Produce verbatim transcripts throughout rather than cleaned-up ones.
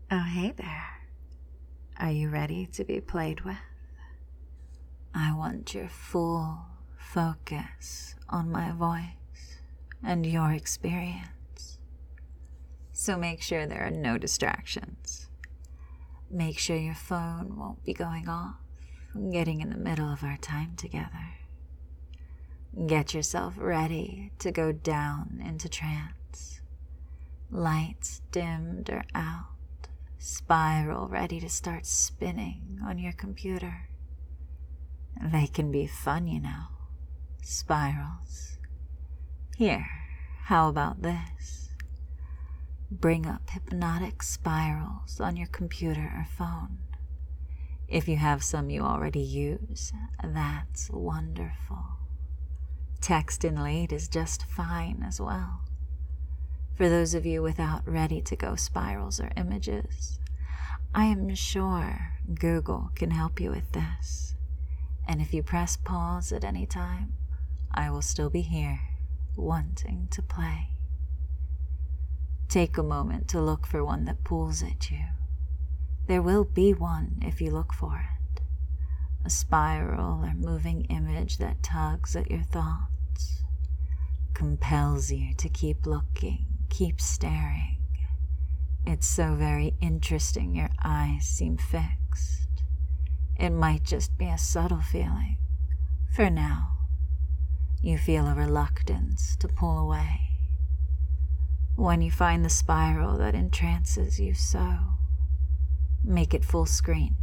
Oh, hey there. Are you ready to be played with? I want your full focus on my voice and your experience. So make sure there are no distractions. Make sure your phone won't be going off, getting in the middle of our time together. Get yourself ready to go down into trance. Lights dimmed or out. Spiral ready to start spinning on your computer. They can be fun, you know. Spirals. Here, how about this? Bring up hypnotic spirals on your computer or phone. If you have some you already use, that's wonderful. Text in late is just fine as well. For those of you without ready-to-go spirals or images, I am sure Google can help you with this. And if you press pause at any time, I will still be here, wanting to play. Take a moment to look for one that pulls at you. There will be one if you look for it. A spiral or moving image that tugs at your thoughts, compels you to keep looking. Keep staring. It's so very interesting your eyes seem fixed. It might just be a subtle feeling. For now, you feel a reluctance to pull away. When you find the spiral that entrances you so, make it full screen.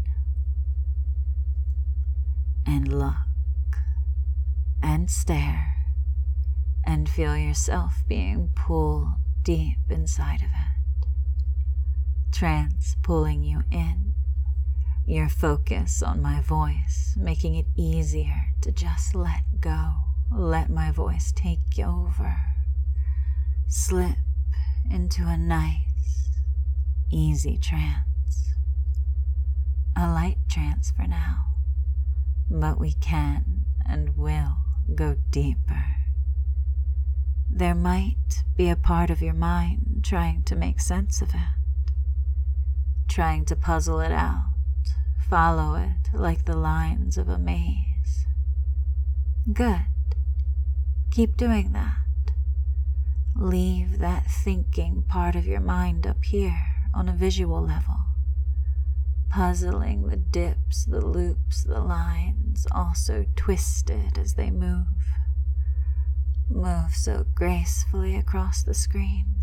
And look, and stare, and feel yourself being pulled deep inside of it. Trance pulling you in, your focus on my voice, making it easier to just let go, let my voice take you over. Slip into a nice, easy trance. A light trance for now, but we can and will go deeper. There might be a part of your mind trying to make sense of it, trying to puzzle it out, follow it like the lines of a maze. Good. Keep doing that. Leave that thinking part of your mind up here on a visual level, puzzling the dips, the loops, the lines, also twisted as they move. Move so gracefully across the screen.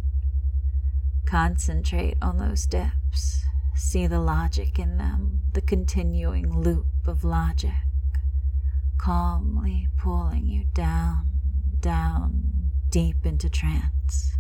Concentrate on those dips. See the logic in them, the continuing loop of logic, calmly pulling you down, down, deep into trance.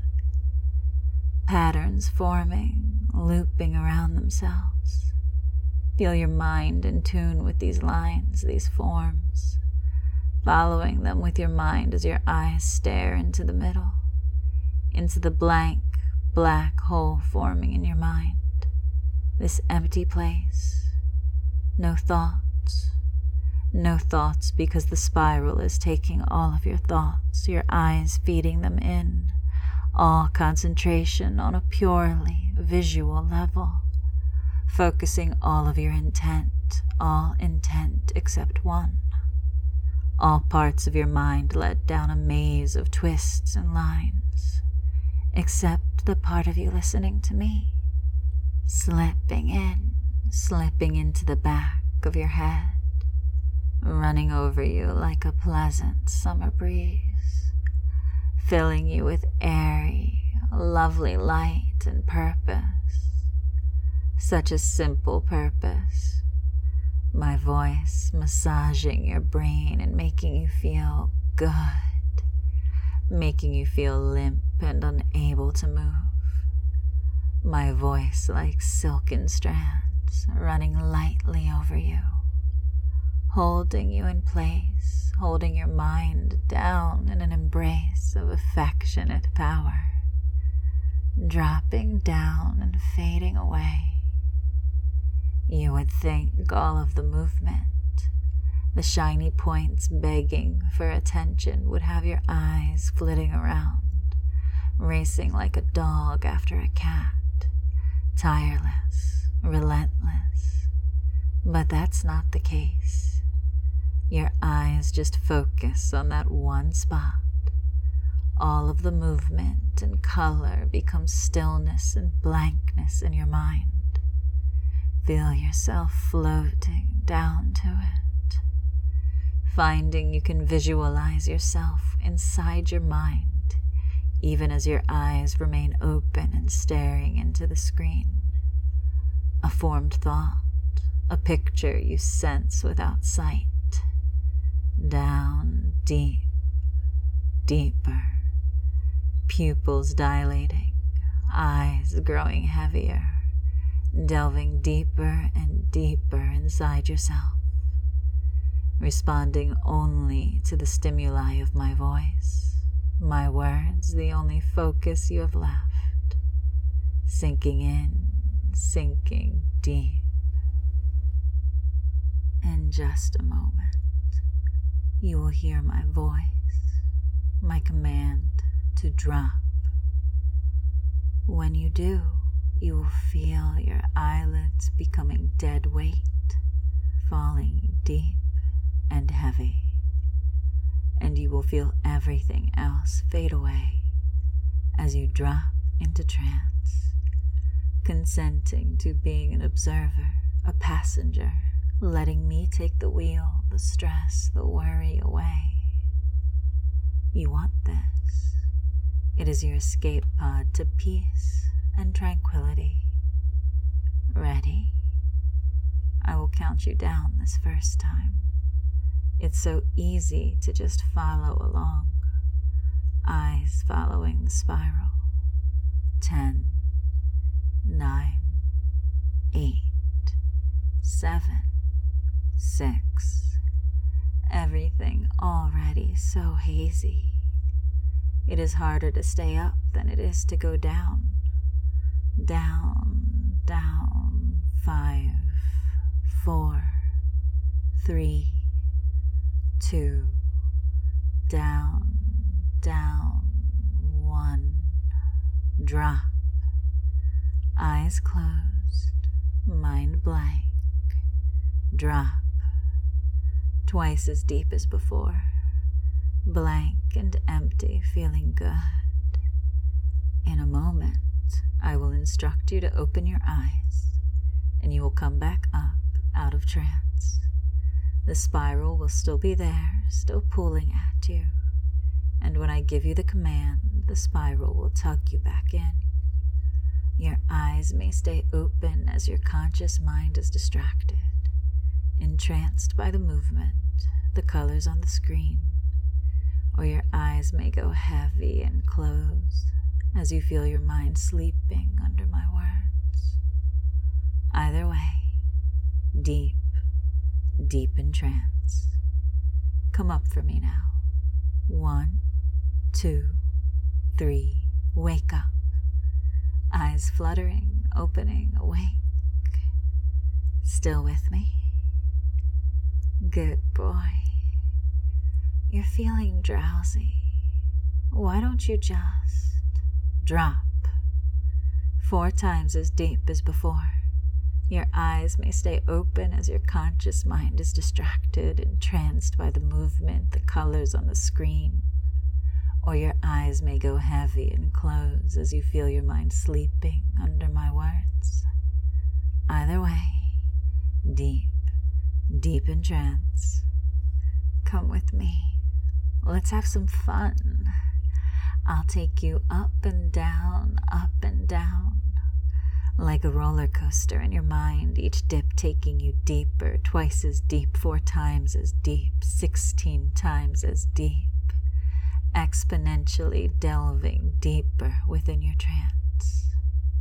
Patterns forming, looping around themselves. Feel your mind in tune with these lines, these forms, following them with your mind as your eyes stare into the middle, into the blank, black hole forming in your mind. This empty place. No thoughts. No thoughts because the spiral is taking all of your thoughts, your eyes feeding them in. All concentration on a purely visual level. Focusing all of your intent, all intent except one. All parts of your mind led down a maze of twists and lines, except the part of you listening to me, slipping in, slipping into the back of your head, running over you like a pleasant summer breeze, filling you with airy, lovely light and purpose. Such a simple purpose. My voice massaging your brain and making you feel good, making you feel limp and unable to move. My voice like silken strands running lightly over you, holding you in place, holding your mind down in an embrace of affectionate power, dropping down and fading away. You would think all of the movement, the shiny points begging for attention, would have your eyes flitting around, racing like a dog after a cat, tireless, relentless. But that's not the case. Your eyes just focus on that one spot. All of the movement and color becomes stillness and blankness in your mind. Feel yourself floating down to it, finding you can visualize yourself inside your mind, even as your eyes remain open and staring into the screen. A formed thought, a picture you sense without sight. Down deep, deeper, pupils dilating, eyes growing heavier, delving deeper and deeper inside yourself, responding only to the stimuli of my voice, my words, the only focus you have left, sinking in, sinking deep. In just a moment, you will hear my voice, my command to drop. When you do, you will feel your eyelids becoming dead weight, falling deep and heavy, and you will feel everything else fade away as you drop into trance, consenting to being an observer, a passenger, letting me take the wheel, the stress, the worry away. You want this. It is your escape pod to peace and tranquility. Ready? I will count you down this first time. It's so easy to just follow along, eyes following the spiral. Ten, nine, eight, seven, six. Everything already so hazy. It is harder to stay up than it is to go down. Down, down, five, four, three, two, down, down, one, drop. Eyes closed, mind blank, drop. Twice as deep as before, blank and empty, feeling good. In a moment, I will instruct you to open your eyes, and you will come back up out of trance. The spiral will still be there, still pulling at you, and when I give you the command, the spiral will tug you back in. Your eyes may stay open as your conscious mind is distracted, entranced by the movement, the colors on the screen, or your eyes may go heavy and close as you feel your mind sleeping under my words. Either way, deep, deep in trance. Come up for me now. One, two, three, wake up. Eyes fluttering, opening, awake. Still with me? Good boy. You're feeling drowsy. Why don't you just drop? Four times as deep as before. Your eyes may stay open as your conscious mind is distracted, entranced by the movement, the colors on the screen. Or your eyes may go heavy and close as you feel your mind sleeping under my words. Either way, deep, deep in trance. Come with me. Let's have some fun. I'll take you up and down, up and down, like a roller coaster in your mind, each dip taking you deeper, twice as deep, four times as deep, sixteen times as deep, exponentially delving deeper within your trance.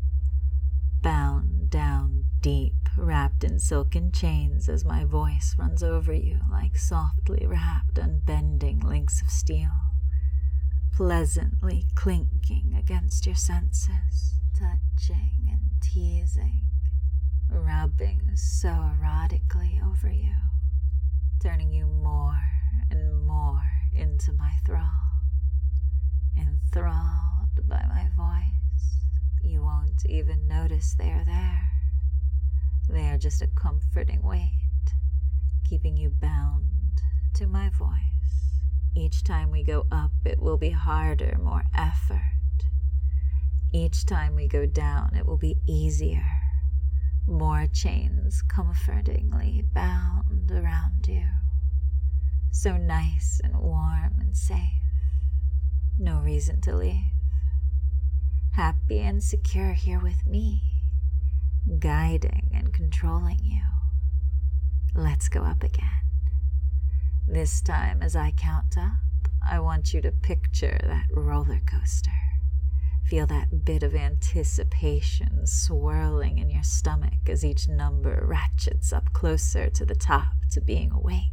Bound down deep, wrapped in silken chains as my voice runs over you like softly wrapped, unbending links of steel, pleasantly clinking against your senses, touching and teasing, rubbing so erotically over you, turning you more and more into my thrall. Enthralled by my voice, You won't even notice they are there. They are just a comforting weight, keeping you bound to my voice. Each time we go up, it will be harder, more effort. Each time we go down, it will be easier. More chains comfortingly bound around you. So nice and warm and safe. No reason to leave. Happy and secure here with me, guiding and controlling you. Let's go up again. This time, as I count up, I want you to picture that roller coaster. Feel that bit of anticipation swirling in your stomach as each number ratchets up closer to the top, to being awake.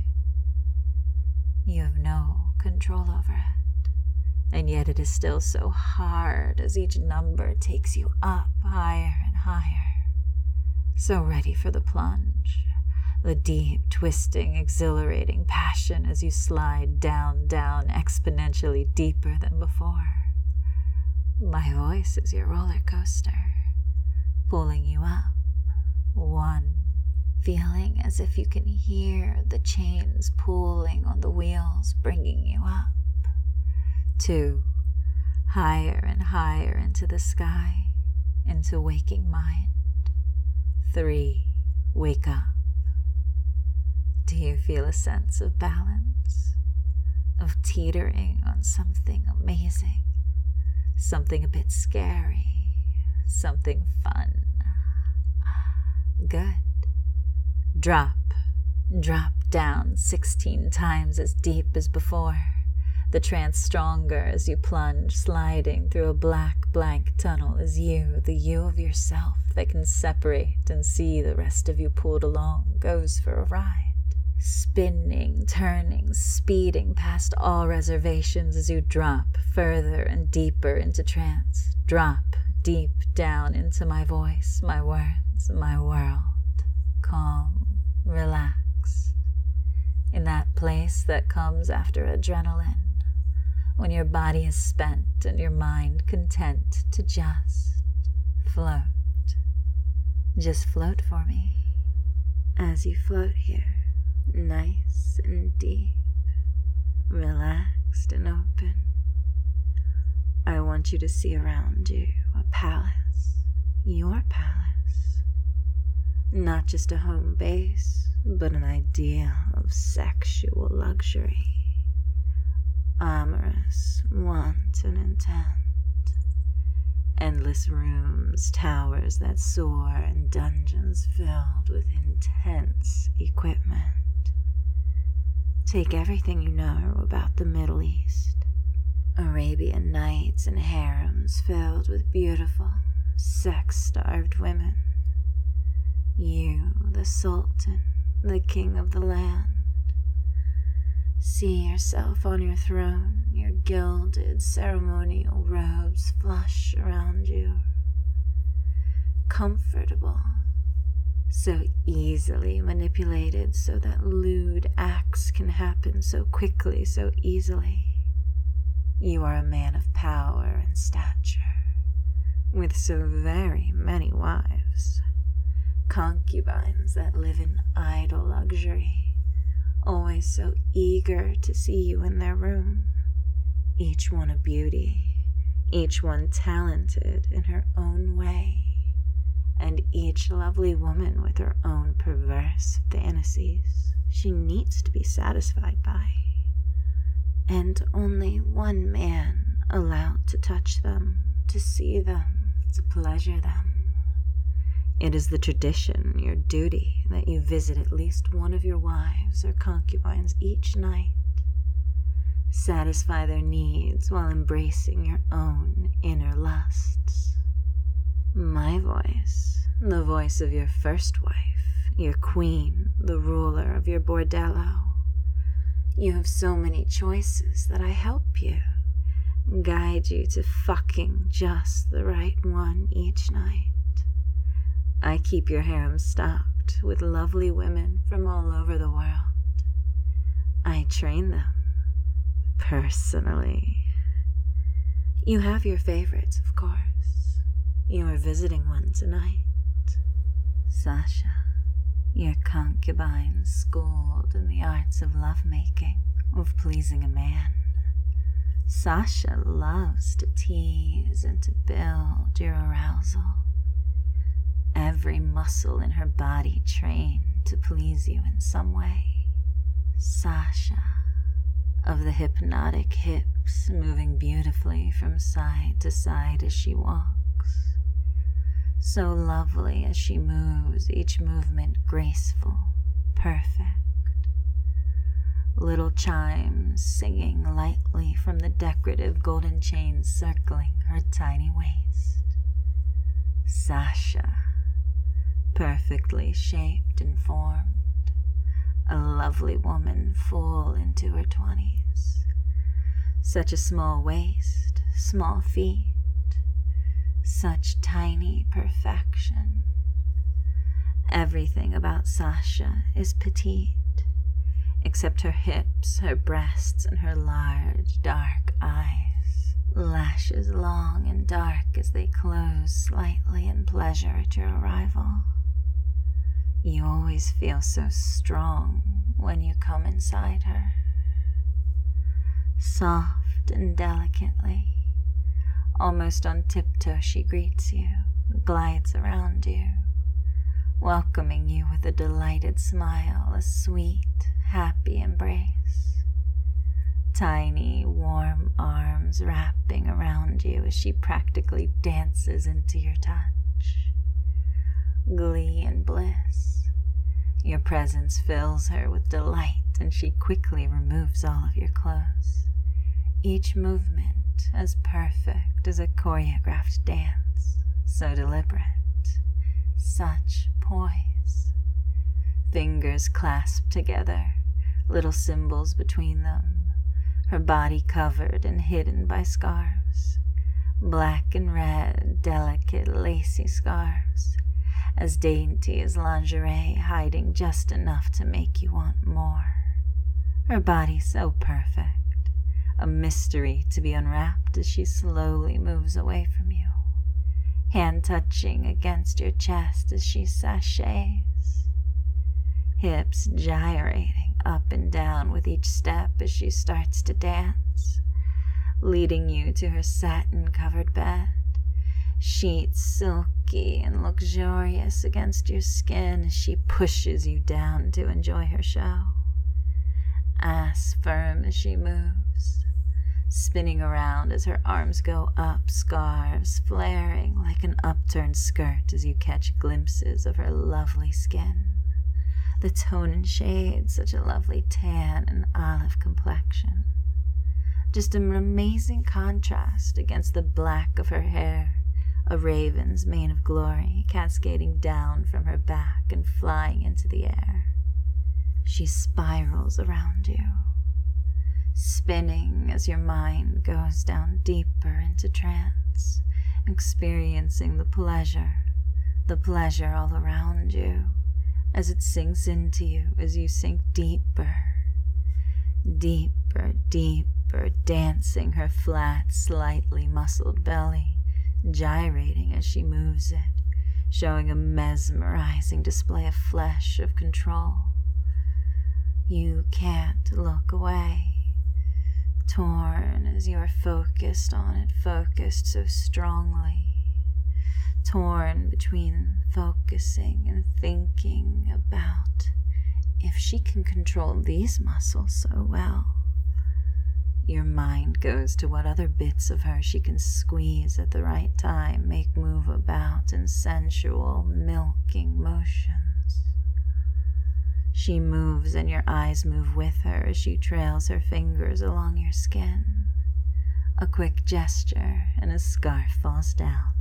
You have no control over it, and yet it is still so hard as each number takes you up higher and higher. So ready for the plunge, the deep, twisting, exhilarating passion as you slide down, down, exponentially deeper than before. My voice is your roller coaster, pulling you up. One, feeling as if you can hear the chains pulling on the wheels, bringing you up. Two, higher and higher into the sky, into waking mind. Three, wake up. Do you feel a sense of balance, of teetering on something amazing? Something a bit scary, something fun. Good. Drop, drop down sixteen times as deep as before. The trance stronger as you plunge, sliding through a black, blank tunnel as you, the you of yourself that can separate and see the rest of you pulled along, goes for a ride. Spinning, turning, speeding past all reservations as you drop further and deeper into trance. Drop deep down into my voice, my words, my world. Calm, relaxed. In that place that comes after adrenaline, when your body is spent and your mind content to just float. Just float for me as you float here. Nice and deep, relaxed and open. I want you to see around you a palace, your palace. Not just a home base, but an ideal of sexual luxury. Amorous, wanton intent. Endless rooms, towers that soar, and dungeons filled with intense equipment. Take everything you know about the Middle East. Arabian nights and harems filled with beautiful, sex-starved women. You, the Sultan, the king of the land. See yourself on your throne, your gilded ceremonial robes flush around you. Comfortable. So easily manipulated so that lewd acts can happen so quickly, so easily. You are a man of power and stature, with so very many wives, concubines that live in idle luxury, always so eager to see you in their room, each one a beauty, each one talented in her own way, and each lovely woman with her own perverse fantasies she needs to be satisfied by, and only one man allowed to touch them, to see them, to pleasure them. It is the tradition, your duty, that you visit at least one of your wives or concubines each night. Satisfy their needs while embracing your own inner lusts. My voice, the voice of your first wife, your queen, the ruler of your bordello. You have so many choices that I help you, guide you to fucking just the right one each night. I keep your harem stocked with lovely women from all over the world. I train them personally. You have your favorites, of course. You are visiting one tonight. Sasha, your concubine schooled in the arts of lovemaking, of pleasing a man. Sasha loves to tease and to build your arousal. Every muscle in her body trained to please you in some way. Sasha, of the hypnotic hips moving beautifully from side to side as she walks. So lovely as she moves, each movement graceful, perfect. Little chimes singing lightly from the decorative golden chains circling her tiny waist. Sasha, perfectly shaped and formed, a lovely woman full into her twenties. Such a small waist, small feet, such tiny perfection. Everything about Sasha is petite, except her hips, her breasts, and her large, dark eyes, lashes long and dark as they close slightly in pleasure at your arrival. You always feel so strong when you come inside her. Soft and delicately, almost on tiptoe, she greets you, glides around you, welcoming you with a delighted smile, a sweet, happy embrace. Tiny, warm arms wrapping around you as she practically dances into your touch. Glee and bliss. Your presence fills her with delight, and she quickly removes all of your clothes. Each movement as perfect as a choreographed dance, so deliberate, such poise. Fingers clasped together, little symbols between them, her body covered and hidden by scarves, black and red, delicate, lacy scarves, as dainty as lingerie, hiding just enough to make you want more. Her body so perfect, a mystery to be unwrapped as she slowly moves away from you, hand touching against your chest as she sashays, hips gyrating up and down with each step as she starts to dance, leading you to her satin-covered bed, sheets silky and luxurious against your skin as she pushes you down to enjoy her show, ass firm as she moves, spinning around as her arms go up, scarves flaring like an upturned skirt as you catch glimpses of her lovely skin, the tone and shade, such a lovely tan and olive complexion. Just an amazing contrast against the black of her hair, a raven's mane of glory cascading down from her back and flying into the air. She spirals around you, spinning as your mind goes down deeper into trance, experiencing the pleasure, the pleasure all around you, as it sinks into you as you sink deeper, deeper, deeper, dancing her flat, slightly muscled belly, gyrating as she moves it, showing a mesmerizing display of flesh, of control. You can't look away, torn as you are focused on it, focused so strongly, torn between focusing and thinking about if she can control these muscles so well. Your mind goes to what other bits of her she can squeeze at the right time, make move about in sensual, milking motions. She moves and your eyes move with her as she trails her fingers along your skin. A quick gesture and a scarf falls down.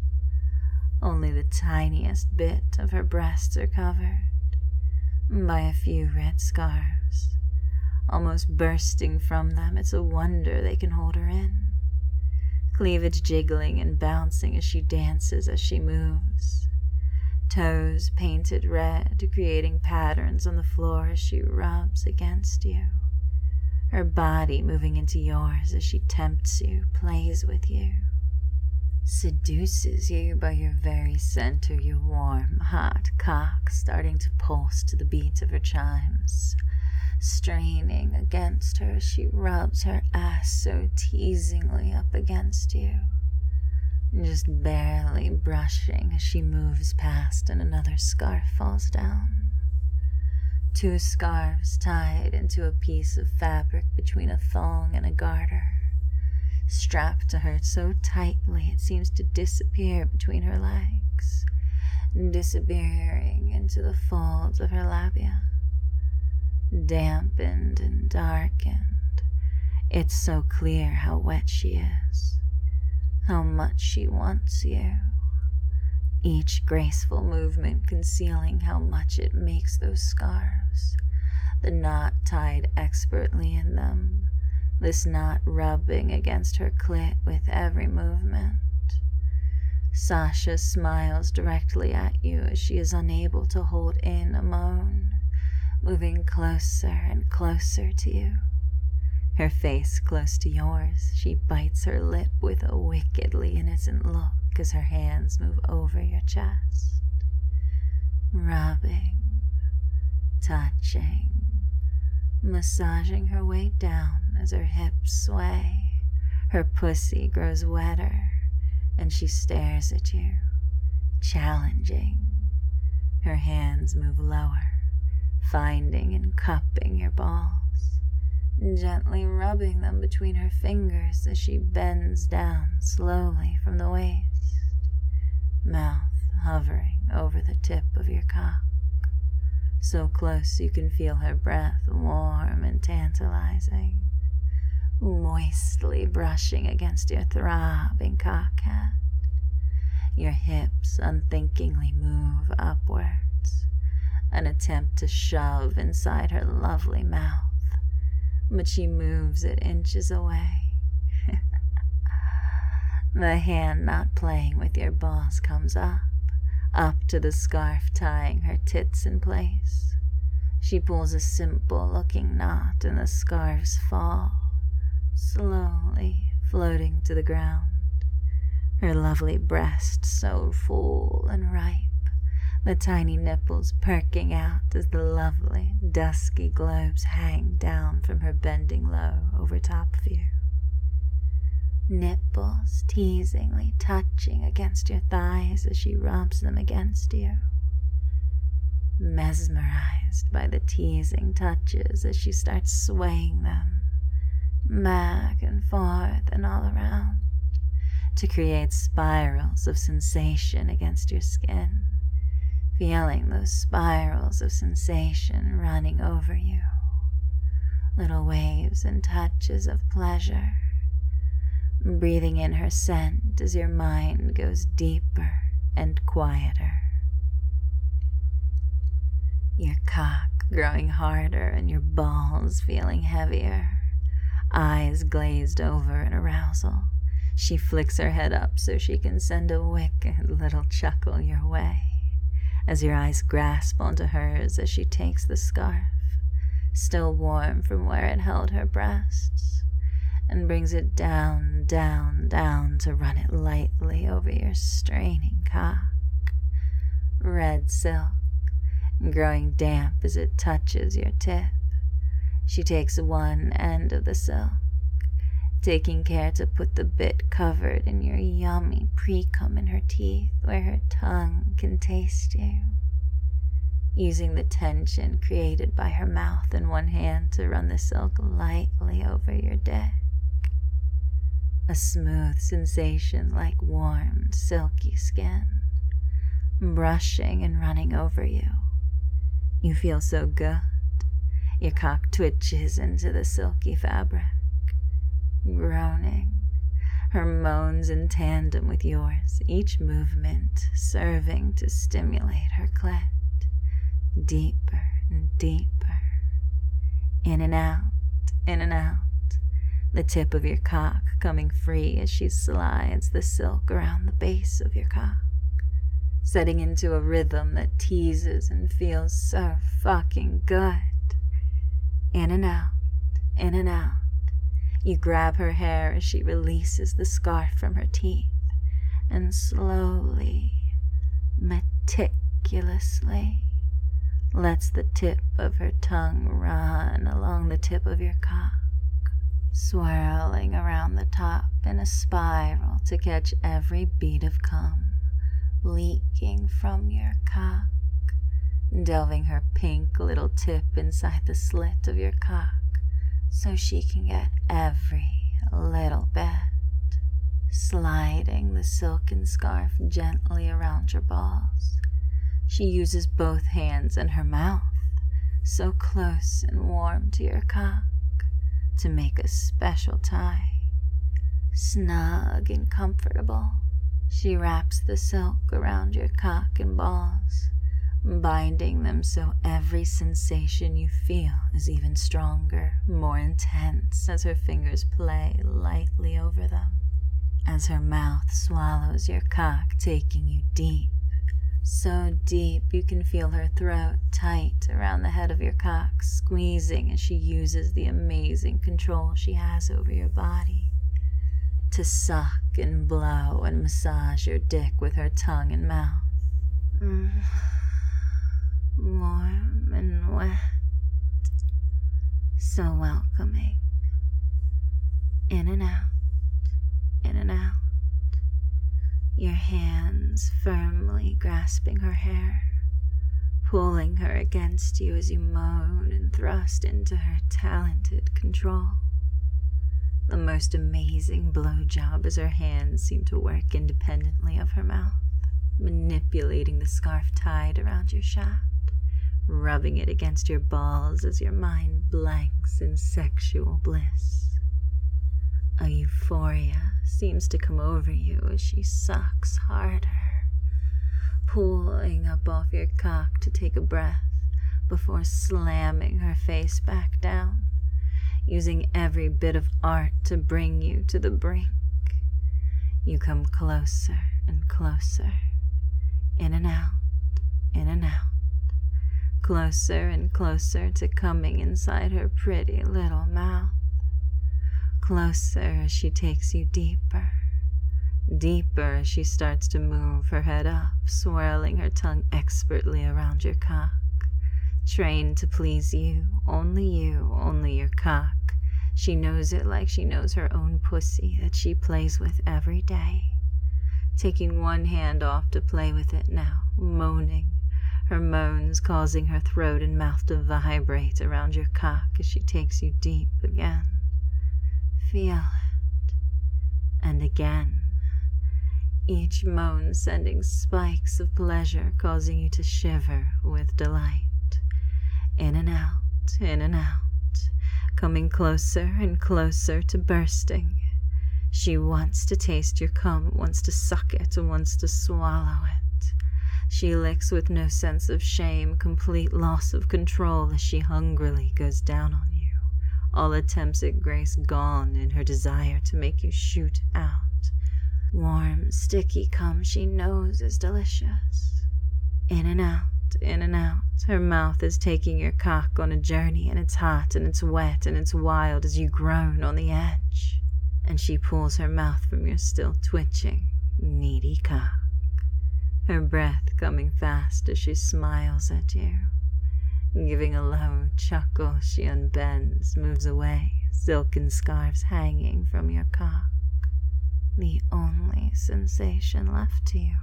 Only the tiniest bit of her breasts are covered by a few red scarves. Almost bursting from them, it's a wonder they can hold her in. Cleavage jiggling and bouncing as she dances, as she moves. Toes painted red, creating patterns on the floor as she rubs against you. Her body moving into yours as she tempts you, plays with you. seduces you by your very center, your warm, hot cock starting to pulse to the beat of her chimes, straining against her as she rubs her ass so teasingly up against you, just barely brushing as she moves past and another scarf falls down. Two scarves tied into a piece of fabric between a thong and a garter, strapped to her so tightly it seems to disappear between her legs, disappearing into the folds of her labia. Dampened and darkened, it's so clear how wet she is, how much she wants you, each graceful movement concealing how much it makes those scarves, the knot tied expertly in them, this knot rubbing against her clit with every movement. Sasha smiles directly at you as she is unable to hold in a moan, moving closer and closer to you. Her face close to yours, she bites her lip with a wickedly innocent look as her hands move over your chest, rubbing, touching, massaging her way down as her hips sway. Her pussy grows wetter, and she stares at you, challenging. Her hands move lower, finding and cupping your balls, gently rubbing them between her fingers as she bends down slowly from the waist, mouth hovering over the tip of your cock, so close you can feel her breath warm and tantalizing, moistly brushing against your throbbing cock head. Your hips unthinkingly move upwards, an attempt to shove inside her lovely mouth, but she moves it inches away. The hand not playing with your balls comes up, up to the scarf tying her tits in place. She pulls a simple-looking knot and the scarves fall, slowly floating to the ground. Her lovely breast so full and ripe, the tiny nipples perking out as the lovely, dusky globes hang down from her bending low over top of you. Nipples teasingly touching against your thighs as she rubs them against you. Mesmerized by the teasing touches as she starts swaying them back and forth and all around to create spirals of sensation against your skin, feeling those spirals of sensation running over you, little waves and touches of pleasure, breathing in her scent as your mind goes deeper and quieter. Your cock growing harder and your balls feeling heavier, eyes glazed over in arousal. She flicks her head up so she can send a wicked little chuckle your way as your eyes grasp onto hers as she takes the scarf, still warm from where it held her breasts, and brings it down, down, down to run it lightly over your straining cock. Red silk, growing damp as it touches your tip. She takes one end of the silk, taking care to put the bit covered in your yummy pre-cum in her teeth where her tongue can taste you, using the tension created by her mouth in one hand to run the silk lightly over your dick. A smooth sensation like warmed, silky skin, brushing and running over you. You feel so good. Your cock twitches into the silky fabric, groaning, her moans in tandem with yours, each movement serving to stimulate her clit, deeper and deeper, in and out, in and out, the tip of your cock coming free as she slides the silk around the base of your cock, setting into a rhythm that teases and feels so fucking good. In and out, in and out. You grab her hair as she releases the scarf from her teeth, and slowly, meticulously, lets the tip of her tongue run along the tip of your cock, swirling around the top in a spiral to catch every bead of cum leaking from your cock, delving her pink little tip inside the slit of your cock so she can get every little bit, sliding the silken scarf gently around your balls. She uses both hands and her mouth, so close and warm to your cock, to make a special tie. Snug and comfortable, she wraps the silk around your cock and balls, binding them so every sensation you feel is even stronger, more intense as her fingers play lightly over them, as her mouth swallows your cock, taking you deep, so deep you can feel her throat tight around the head of your cock, squeezing as she uses the amazing control she has over your body to suck and blow and massage your dick with her tongue and mouth. Mm. Warm and wet, so welcoming. In and out, in and out. Your hands firmly grasping her hair, pulling her against you as you moan and thrust into her talented control. The most amazing blowjob as her hands seem to work independently of her mouth, manipulating the scarf tied around your shaft, rubbing it against your balls as your mind blanks in sexual bliss. A euphoria seems to come over you as she sucks harder, pulling up off your cock to take a breath before slamming her face back down, using every bit of art to bring you to the brink. You come closer and closer, in and out, in and out, closer and closer to coming inside her pretty little mouth. Closer as she takes you deeper, deeper as she starts to move her head up, swirling her tongue expertly around your cock, trained to please you, only you, only your cock. She knows it like she knows her own pussy that she plays with every day, taking one hand off to play with it now, moaning, her moans causing her throat and mouth to vibrate around your cock as she takes you deep again. Feel it. And again, each moan sending spikes of pleasure, causing you to shiver with delight. In and out, in and out, coming closer and closer to bursting. She wants to taste your cum, wants to suck it, wants to swallow it. She licks with no sense of shame, complete loss of control as she hungrily goes down on you, all attempts at grace gone in her desire to make you shoot out. Warm, sticky cum she knows is delicious. In and out, in and out, her mouth is taking your cock on a journey, and it's hot, and it's wet, and it's wild as you groan on the edge. And she pulls her mouth from your still twitching, needy cock, her breath coming fast as she smiles at you. Giving a low chuckle, she unbends, moves away, silken scarves hanging from your cock, the only sensation left to you.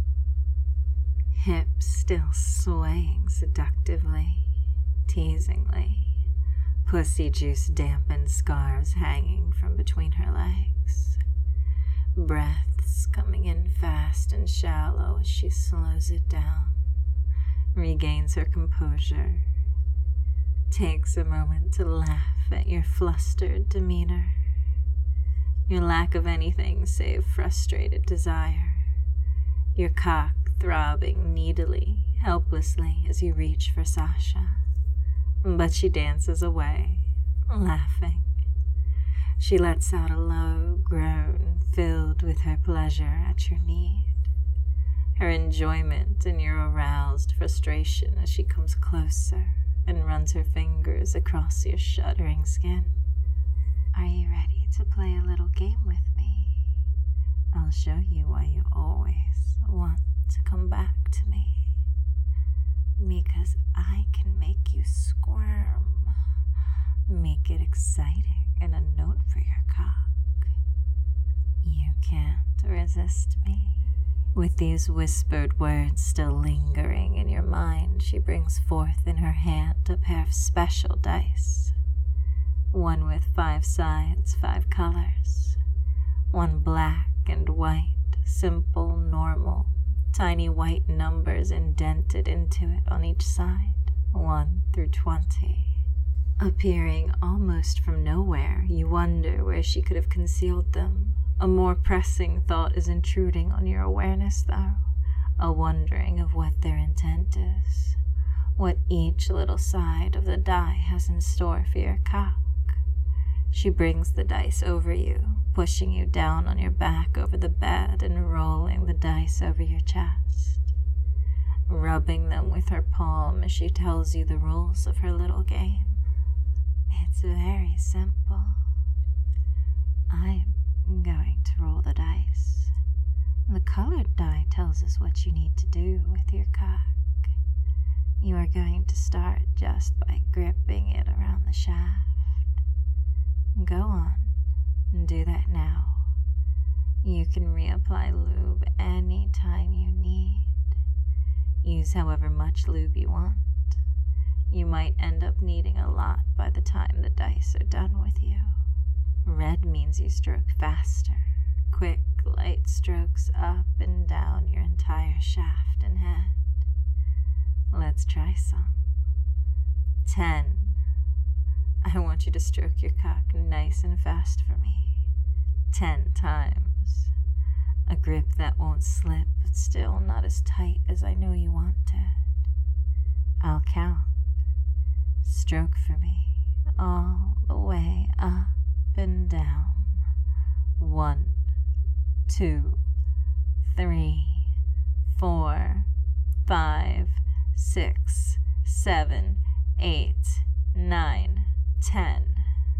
Hips still swaying seductively, teasingly, pussy juice dampened scarves hanging from between her legs, breaths coming in fast and shallow as she slows it down, regains her composure, takes a moment to laugh at your flustered demeanor, your lack of anything save frustrated desire, your cock throbbing needily, helplessly as you reach for Sasha. But she dances away, laughing. She lets out a low groan filled with her pleasure at your need, her enjoyment in your aroused frustration as she comes closer and runs her fingers across your shuddering skin. Are you ready to play a little game with me? I'll show you why you always want to come back to me. Because I can make you squirm. Make it exciting and a note for your cock. You can't resist me. With these whispered words still lingering in your mind, she brings forth in her hand a pair of special dice. One with five sides, five colors. One black and white, simple, normal, tiny white numbers indented into it on each side, one through twenty. Appearing almost from nowhere, you wonder where she could have concealed them. A more pressing thought is intruding on your awareness, though, a wondering of what their intent is, what each little side of the die has in store for your cock. She brings the dice over you, pushing you down on your back over the bed and rolling the dice over your chest, rubbing them with her palm as she tells you the rules of her little game. It's very simple. I'm going to roll the dice. The colored die tells us what you need to do with your cock. You are going to start just by gripping it around the shaft. Go on, and do that now. You can reapply lube any time you need. Use however much lube you want. You might end up needing a lot by the time the dice are done with you. Red means you stroke faster, quick, light strokes up and down your entire shaft and head. Let's try some. Ten. I want you to stroke your cock nice and fast for me. Ten times. A grip that won't slip, but still not as tight as I know you want it. I'll count. Stroke for me, all the way up and down. One, two, three, four, five, six, seven, eight, nine, ten.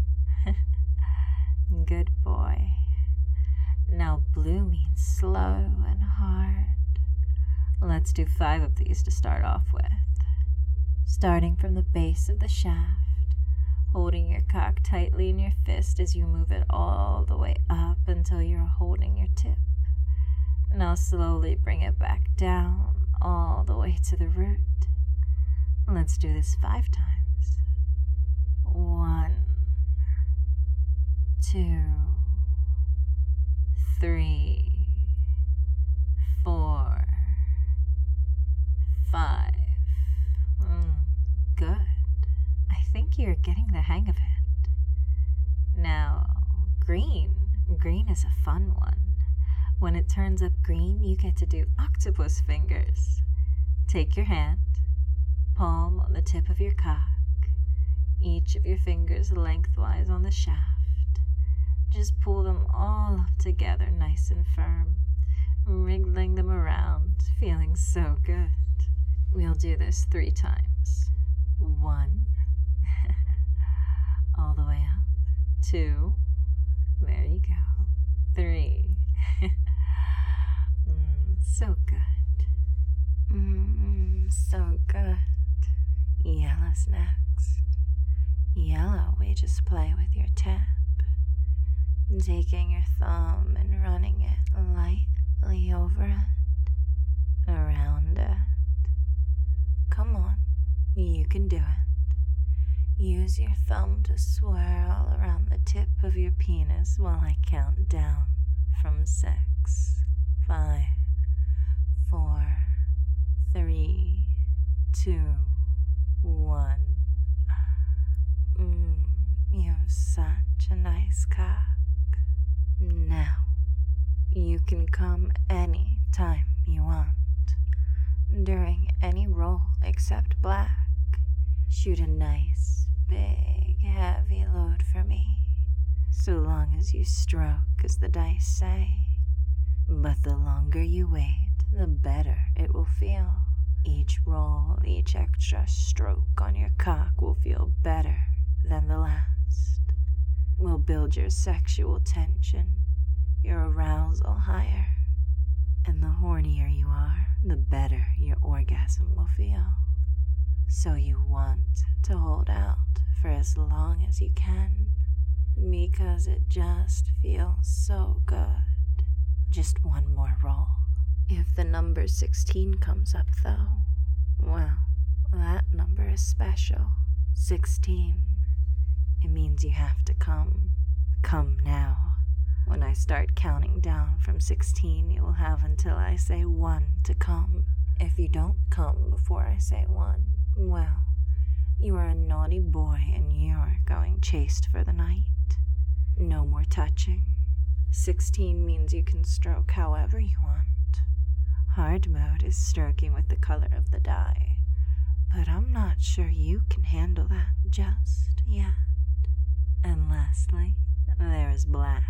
Good boy. Now blue means slow and hard. Let's do five of these to start off with. Starting from the base of the shaft, holding your cock tightly in your fist as you move it all the way up until you're holding your tip. Now slowly bring it back down all the way to the root. Let's do this five times. One, two, three, four, five. Mm, good. I think you're getting the hang of it. Now, green. Green is a fun one. When it turns up green, you get to do octopus fingers. Take your hand, palm on the tip of your cock, each of your fingers lengthwise on the shaft. Just pull them all up together nice and firm, wriggling them around, feeling so good. We'll do this three times. One, all the way up. Two, there you go. Three, mm, so good. Mm, so good. Yellow's next. Yellow, we just play with your tip, taking your thumb and running it lightly over it, around it. Come on, you can do it. Use your thumb to swirl around the tip of your penis while I count down from six, five, four, three, two, one. Mm, you have such a nice cock. Now, you can come any time you want, during any roll except black. Shoot a nice, big, heavy load for me, so long as you stroke as the dice say. But the longer you wait, the better it will feel. Each roll, each extra stroke on your cock will feel better than the last. Will build your sexual tension your arousal higher. And the hornier you are, the better your orgasm will feel. So you want to hold out for as long as you can, because it just feels so good. Just one more roll. If the number sixteen comes up, though, well, that number is special. sixteen. It means you have to come. Come now. When I start counting down from sixteen, you will have until I say one to come. If you don't come before I say one, well, you are a naughty boy and you're going chaste for the night. No more touching. sixteen means you can stroke however you want. Hard mode is stroking with the color of the die, but I'm not sure you can handle that just yet. And lastly, there is black.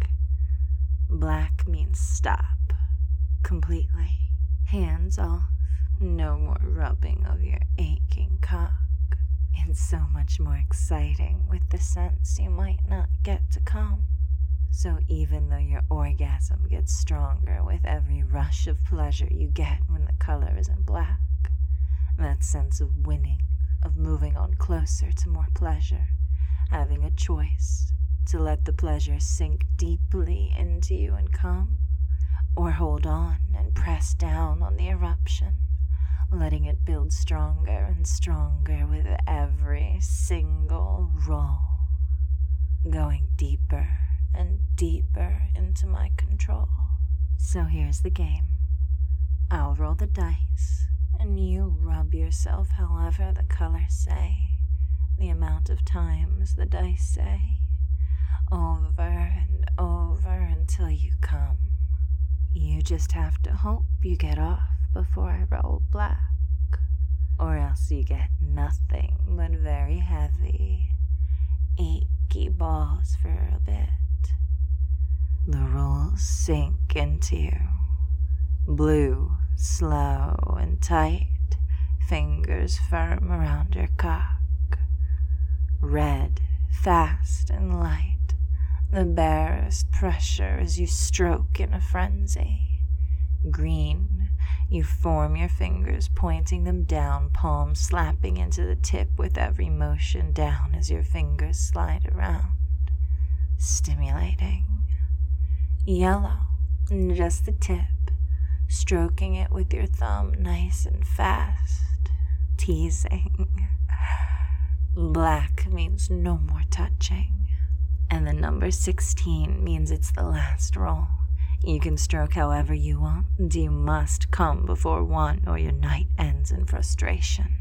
Black means stop. Completely. Hands off. No more rubbing of your aching cock. It's so much more exciting with the sense you might not get to come. So even though your orgasm gets stronger with every rush of pleasure you get when the color is in black, that sense of winning, of moving on closer to more pleasure, having a choice to let the pleasure sink deeply into you and come, or hold on and press down on the eruption, letting it build stronger and stronger with every single roll, going deeper and deeper into my control. So here's the game. I'll roll the dice, and you rub yourself however the colors say, the amount of times the dice say, over and over until you come. You just have to hope you get off before I roll black, or else you get nothing but very heavy, achy balls for a bit. The rolls sink into you. Blue, slow and tight, fingers firm around your cock. Red, fast and light, the barest pressure as you stroke in a frenzy. Green, you form your fingers, pointing them down, palms slapping into the tip with every motion down as your fingers slide around, stimulating. Yellow, just the tip, stroking it with your thumb nice and fast, teasing. Black means no more touching, and the number sixteen means it's the last roll. You can stroke however you want, and you must come before one or your night ends in frustration.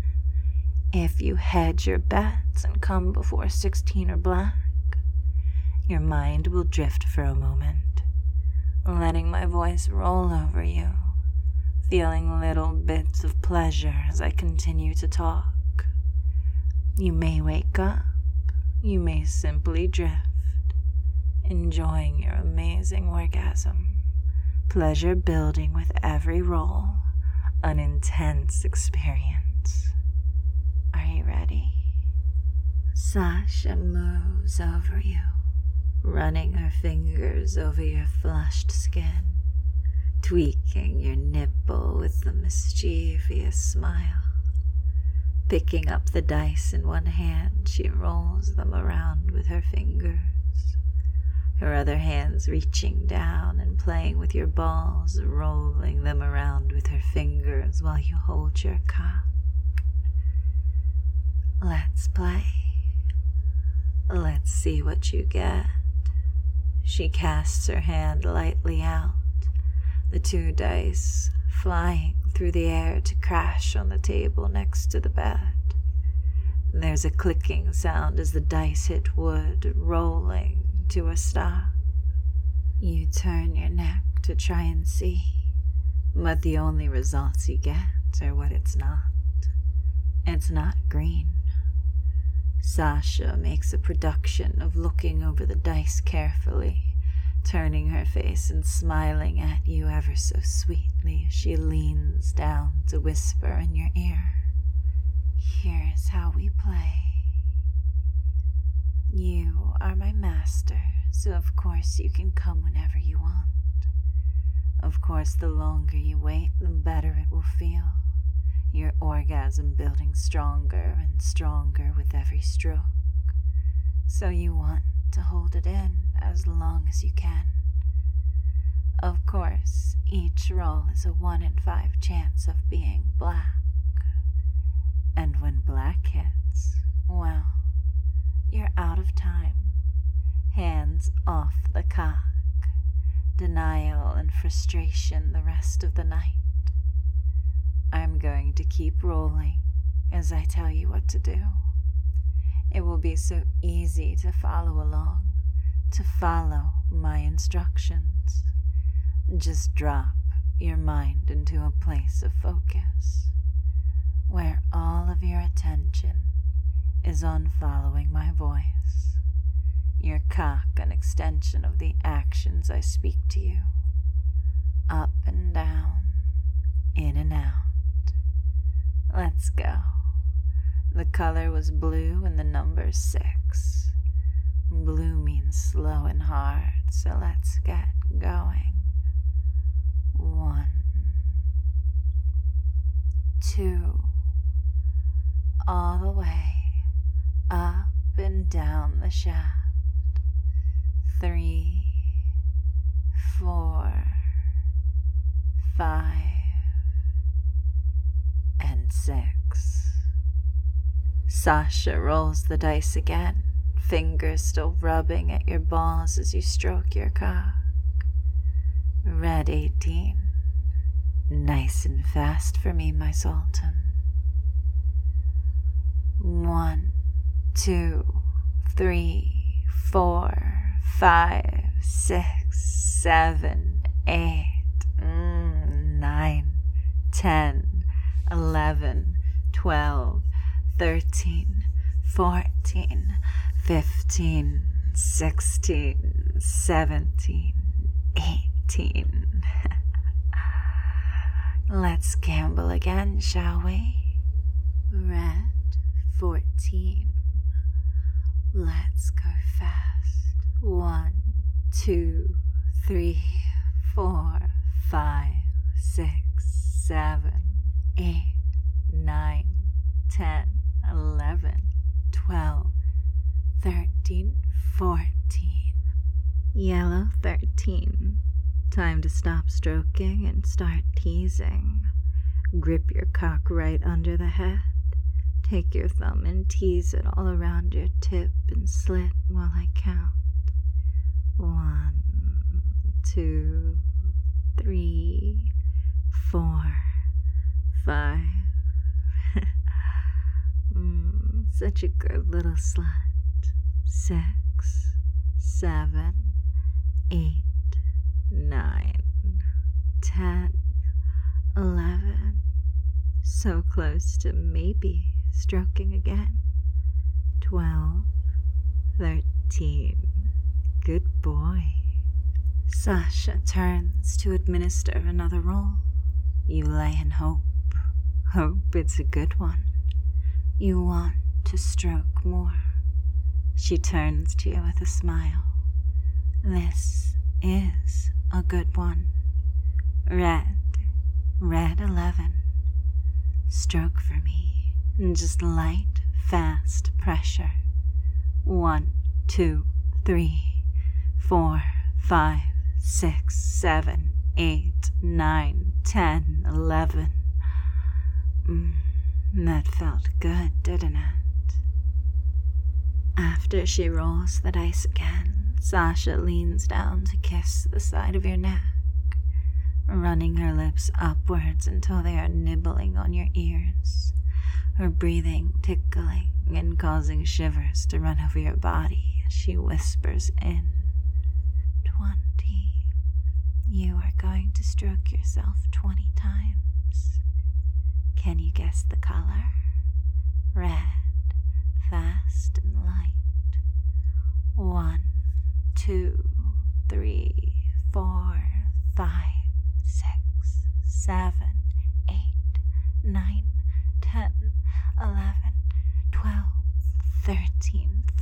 If you hedge your bets and come before sixteen or black, your mind will drift for a moment, letting my voice roll over you, feeling little bits of pleasure as I continue to talk. You may wake up, you may simply drift, enjoying your amazing orgasm, pleasure building with every roll, an intense experience. Are you ready? Sasha moves over you, running her fingers over your flushed skin, tweaking your nipple with a mischievous smile. Picking up the dice in one hand, she rolls them around with her fingers, her other hands reaching down and playing with your balls, rolling them around with her fingers while you hold your cock. Let's play. Let's see what you get. She casts her hand lightly out, the two dice flying through the air to crash on the table next to the bed. There's a clicking sound as the dice hit wood, rolling to a stop. You turn your neck to try and see, but the only results you get are what it's not. It's not green. Sasha makes a production of looking over the dice carefully, turning her face and smiling at you ever so sweetly as she leans down to whisper in your ear, "Here's how we play." You are my master, so of course you can come whenever you want. Of course, the longer you wait, the better it will feel. Your orgasm building stronger and stronger with every stroke. So you want to hold it in as long as you can. Of course, each roll is a one in five chance of being black. And when black hits, well, you're out of time. Hands off the cock. Denial and frustration the rest of the night. I'm going to keep rolling as I tell you what to do. It will be so easy to follow along, to follow my instructions. Just drop your mind into a place of focus, where all of your attention is on following my voice. Your cock an extension of the actions I speak to you. Up and down, in and out. Let's go. The color was blue and the number six. Blue means slow and hard, so let's get going. One, two, all the way up and down the shaft. Three, four, five, and six. Sasha rolls the dice again, fingers still rubbing at your balls as you stroke your cock. Red eighteen. Nice and fast for me, my sultan. One, two, three, four, five, six, seven, eight, mm, nine, ten, eleven, twelve, thirteen, fourteen, fifteen, sixteen, seventeen, eighteen. Let's gamble again, shall we? Red fourteen. Let's go fast. One, two, three, four, five, six, seven, eight, nine, ten, eleven, twelve, thirteen, fourteen. Yellow thirteen. Time to stop stroking and start teasing. Grip your cock right under the head. Take your thumb and tease it all around your tip and slit while I count. One, two, three, four, five. mm, such a good little slut. Six, seven, eight, nine, ten, eleven. So close to maybe stroking again. Twelve, thirteen. Good boy. Sasha turns to administer another roll. You lay in hope. Hope it's a good one. You want to stroke more. She turns to you with a smile. This is a good one. Red, red eleven. Stroke for me. Just light, fast pressure. One, two, three, four, five, six, seven, eight, nine, ten, eleven. Mm, that felt good, didn't it? After she rolls the dice again, Sasha leans down to kiss the side of your neck, running her lips upwards until they are nibbling on your ears, her breathing tickling and causing shivers to run over your body as she whispers in. Twenty. You are going to stroke yourself twenty times. Can you guess the color? Red, fast and light. One, two, three, four, five, six, seven, eight, nine, ten, eleven, twelve, thirteen, fourteen,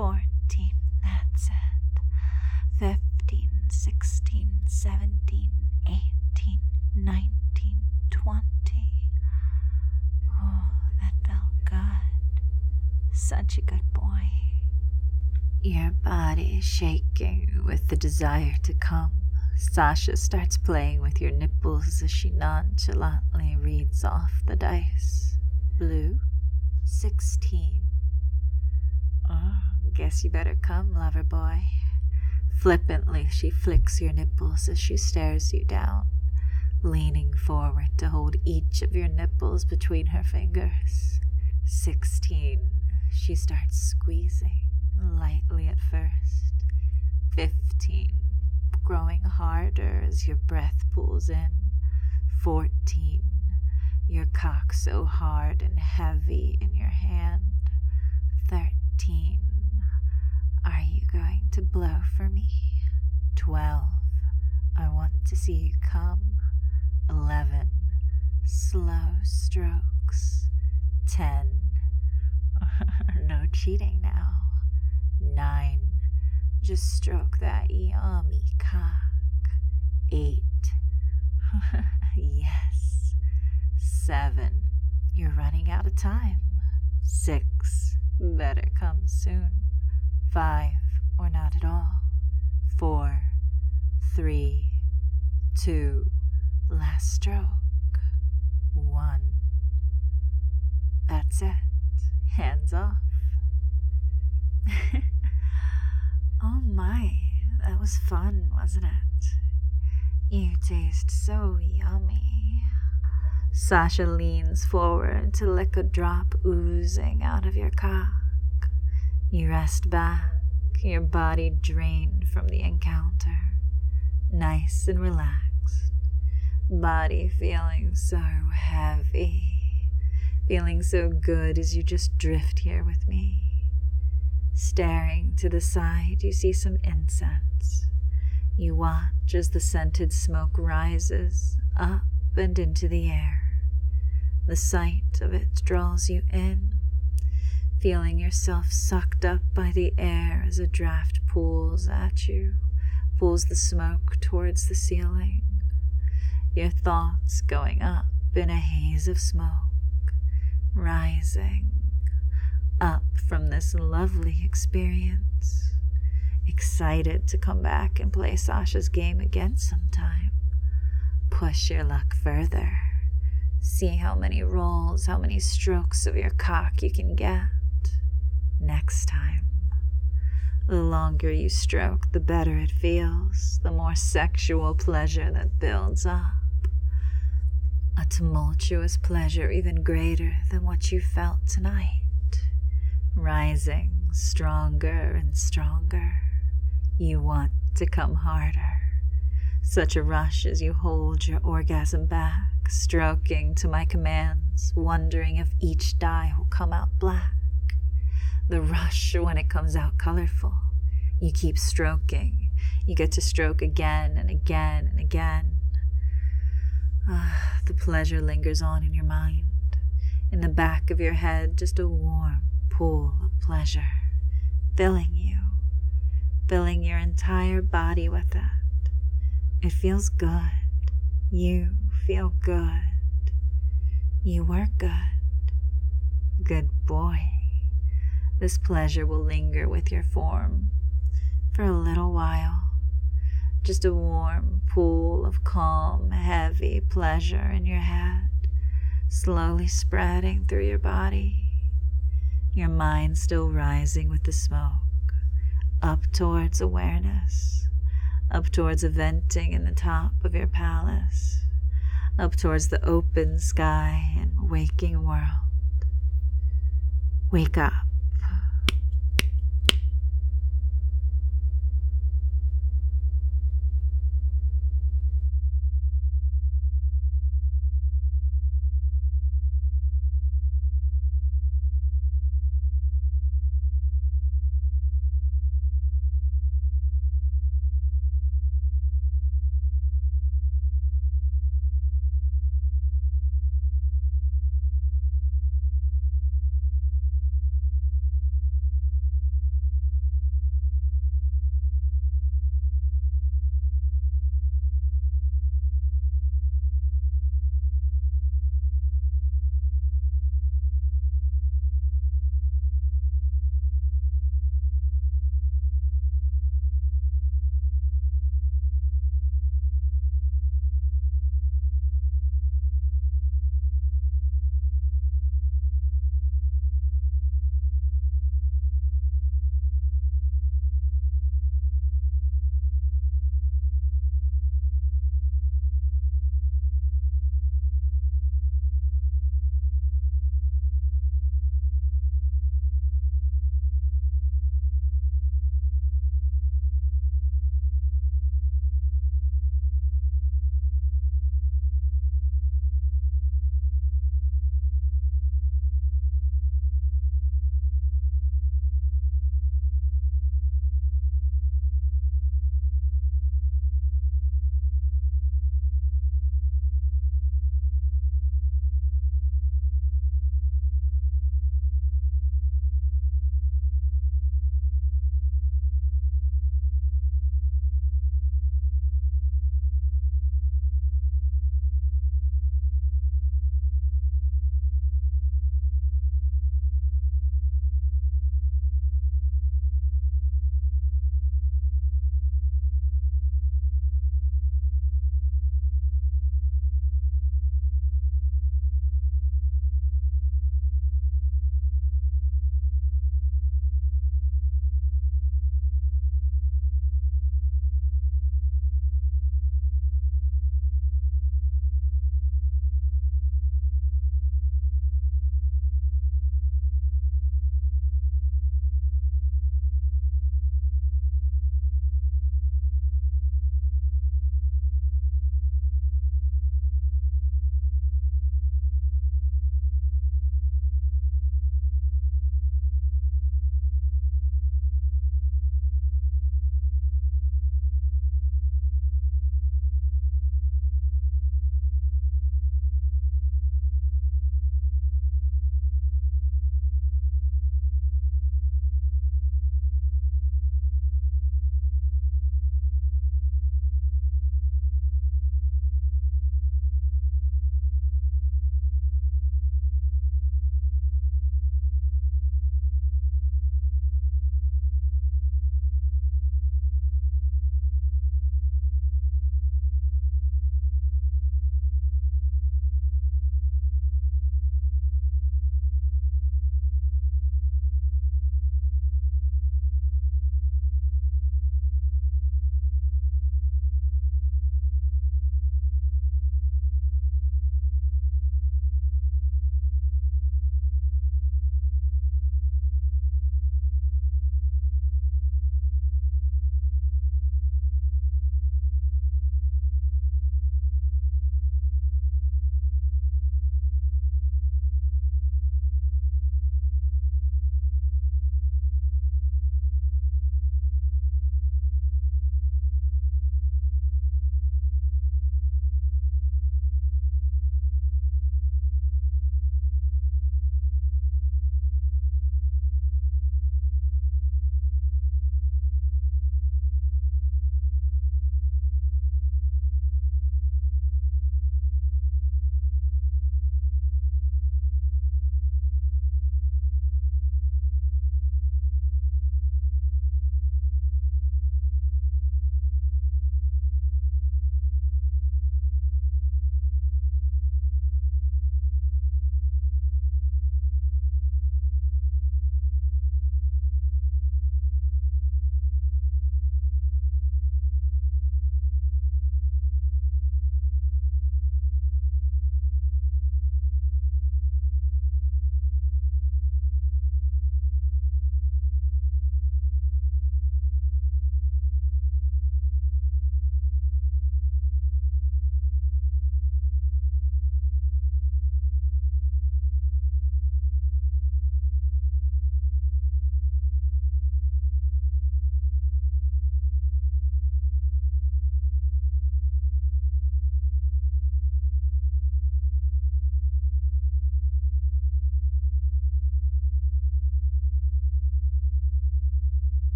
fourteen, that's it. fifteen, sixteen, seventeen, eighteen, nineteen, twenty. Oh, that felt good. Such a good boy. Your body shaking with the desire to come. Sasha starts playing with your nipples as she nonchalantly reads off the dice. Blue, sixteen. Oh, guess you better come, lover boy. Flippantly, she flicks your nipples as she stares you down, leaning forward to hold each of your nipples between her fingers. Sixteen. She starts squeezing, lightly at first. Fifteen. Growing harder as your breath pulls in. Fourteen. Your cock so hard and heavy in your hand. Thirteen. Are you going to blow for me? Twelve. I want to see you come. Eleven. Slow strokes. Ten. No cheating now. Nine. Just stroke that yummy cock. Eight. Yes. Seven. You're running out of time. Six. Better come soon. Five. Or not at all. Four. Three. Two. Last stroke. One. That's it. Hands off. Oh my, that was fun, wasn't it? You taste so yummy. Sasha leans forward to lick a drop oozing out of your cock. You rest back, your body drained from the encounter, nice and relaxed, body feeling so heavy, feeling so good as you just drift here with me. Staring to the side, you see some incense. You watch as the scented smoke rises up and into the air. The sight of it draws you in, feeling yourself sucked up by the air as a draft pulls at you, pulls the smoke towards the ceiling. Your thoughts going up in a haze of smoke, rising up from this lovely experience, excited to come back and play Sasha's game again sometime. Push your luck further. See how many rolls, how many strokes of your cock you can get. Next time. The longer you stroke, the better it feels, the more sexual pleasure that builds up. A tumultuous pleasure even greater than what you felt tonight. Rising stronger and stronger. You want to come harder. Such a rush as you hold your orgasm back, stroking to my commands, wondering if each die will come out black. The rush when it comes out colorful. You keep stroking. You get to stroke again and again and again. Ah, the pleasure lingers on in your mind. In the back of your head, just a warm pool of pleasure, filling you, filling your entire body with it. It feels good. You feel good. You were good. Good boy. This pleasure will linger with your form for a little while. Just a warm pool of calm, heavy pleasure in your head, slowly spreading through your body. Your mind still rising with the smoke, up towards awareness, up towards a venting in the top of your palace, up towards the open sky and waking world. Wake up.